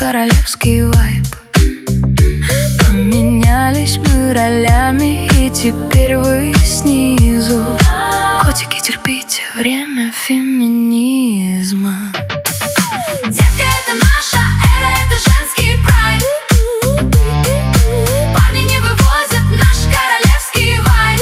королевский вайб. Поменялись мы ролями, и теперь вы снизу. Котики, терпите, время феминизма. Детка, это наша эра, это женский прайд. Парни не вывозят наш королевский вайб.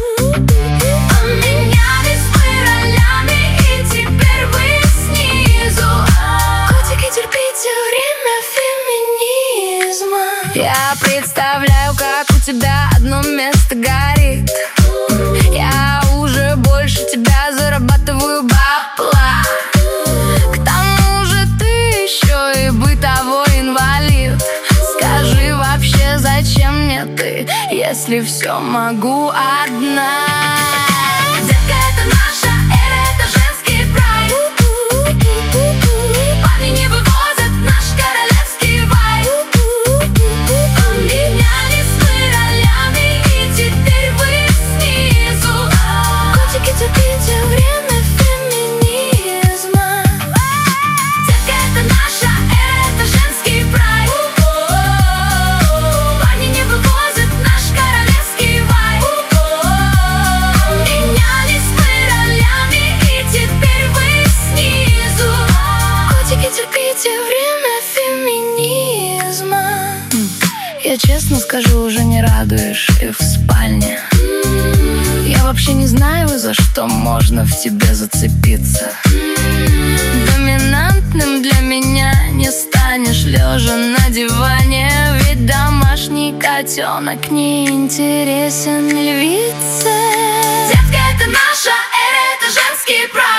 Поменялись мы ролями, и теперь вы снизу. Котики, терпите, время феминизма. Я представляю, как у тебя одно место горит. Я уже больше тебя зарабатываю бабла. К тому же ты еще и бытовой инвалид. Скажи вообще, зачем мне ты, если все могу одна? Детка, это наша эра, это женский прайд. Парни не вывозят наш королевский вайб. Поменялись мы ролями, и теперь вы снизу. Котики, терпите, время феминизма. Детка, это наша эра, это женский прайд. Парни не вывозят наш королевский вайб. Поменялись мы ролями, и теперь вы снизу. Котики, терпите, время феминизма. Я честно скажу, уже не радуешь их в спальне. Я вообще не знаю, за что можно в тебе зацепиться. Доминантным для меня не станешь, лежа на диване. Ведь домашний котенок не интересен львице. Детка, это наша эра, это женский прайд.